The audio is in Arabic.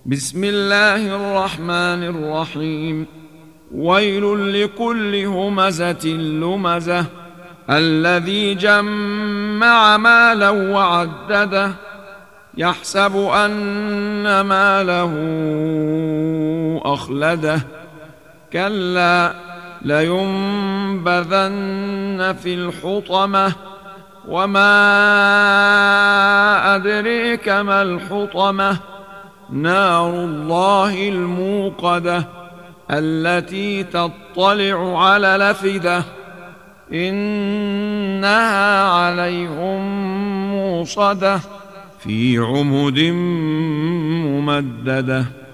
بسم الله الرحمن الرحيم. ويل لكل همزة لمزة الذي جمع مالا وعدده يحسب أن ماله أخلده كلا لينبذن في الحطمة وما أدريك ما الحطمة نار الله الموقدة التي تطلع على الأفئدة إنها عليهم موصدة في عمد ممددة.